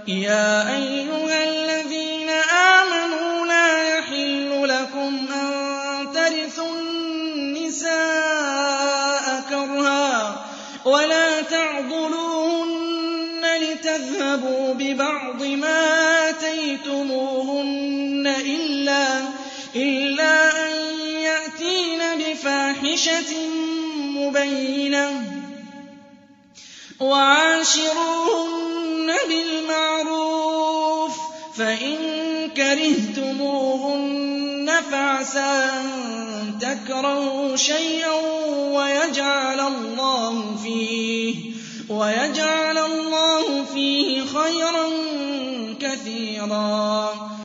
يَا أَيُّهَا الَّذِينَ آمَنُوا لَا يَحِلُّ لَكُمْ أَن تَرِثُوا النِّسَاءَ كَرْهًا وَلَا تَعْضُلُوهُنَّ لِتَذْهَبُوا بِبَعْضِ مَا آتَيْتُمُوهُنَّ إِلَّا أَن يَأْتِينَ بِفَاحِشَةٍ مُّبَيِّنَةٍ ۚ وَعَاشِرُوهُنَّ بِالْمَعْرُوفِ ۚ فَإِن كَرِهْتُمُوهُنَّ فَعَسَىٰ أَن تَكْرَهُوا شَيْئًا وَيَجْعَلَ اللَّهُ فِيهِ خَيْرًا كَثِيرًا.